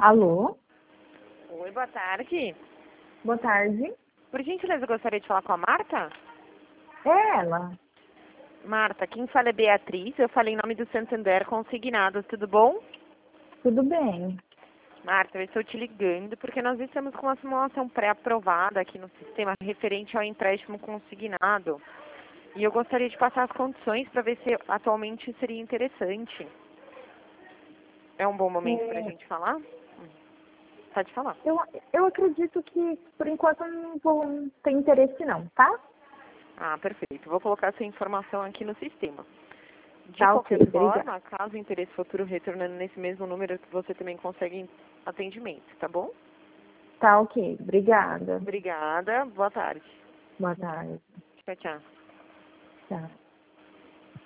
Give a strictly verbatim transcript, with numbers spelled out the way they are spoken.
Alô? Oi, boa tarde. Boa tarde. Por gentileza, eu gostaria de falar com a Marta. É ela. Marta, quem fala é Beatriz. Eu falei em nome do Santander Consignados, tudo bom? Tudo bem. Marta, eu estou te ligando porque nós estamos com uma simulação pré-aprovada aqui no sistema referente ao empréstimo consignado. E eu gostaria de passar as condições para ver se atualmente seria interessante. É um bom momento para a É, gente falar? Pode falar. eu, eu acredito que, por enquanto, eu não vou ter interesse não, tá? Ah, perfeito. Vou colocar essa informação aqui no sistema. De Tá ok, qualquer obrigada. forma, caso interesse futuro retornando nesse mesmo número, você também consegue atendimento, tá bom? Tá ok, obrigada. Obrigada. Boa tarde. Boa tarde. Tchau, tchau. Tchau.